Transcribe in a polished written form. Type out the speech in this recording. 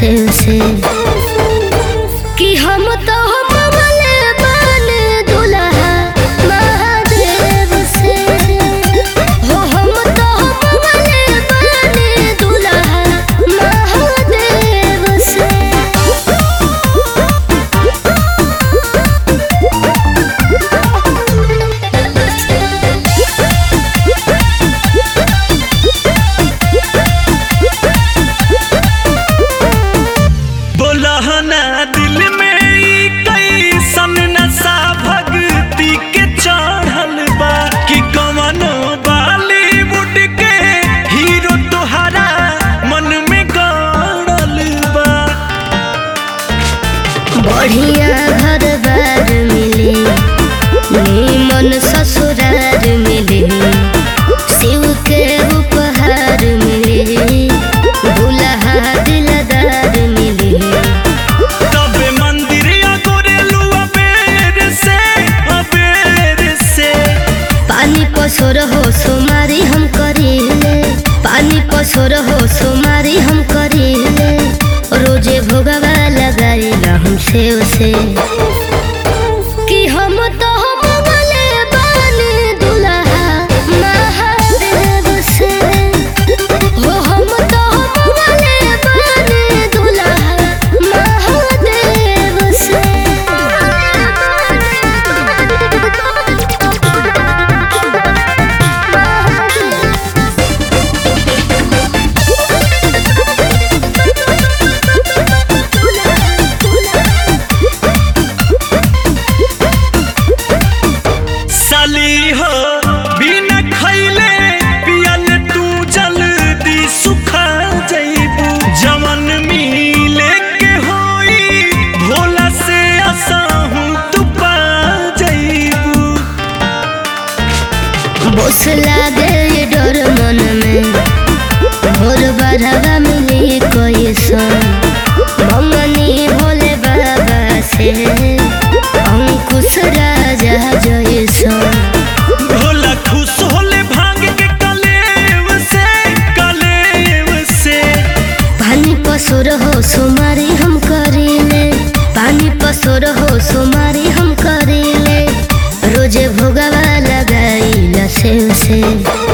से कि हम तो मंगले बन दुल्हा महादेव से हो। हम तो मंगले बन दुल्हा महादेव से। दिल में कैसन नशा भक्ति के चढ़ल बा कि कवनो बॉलीवुड के हीरो तोहरा मन में गड़ल बा। बढ़िया घर बार मिले नीमन ससुरार मिले शिव के उपहार मिले दुल्हा दिलदार मिले। पसोर हो सोमारी हम करीले पानी पसोर हो सोमारी हम करीले रोजे भोगवा लगाइला हम सेव से कि हम तो मंगले बन दुल्हा महादेव से हो। हम तो मंगले बन दुल्हा महादेव से। साली हो बिना खैले पियल तू जल्दी सुखा जइबू। जवन मिले के होई भोला से असहू तू पा जइबू। बोस लागे डर मन में भोर बढ़ावा मिली कोई सन मंगनी भोले बाबा से अंकुश राजा जैसन। भोला खुश होले भांग के कलेव से पानी पसोर हो सोमारी हम करीले पानी पसोर हो सोमारी हम करीले रोजे भोगवा लगाइला सेव से।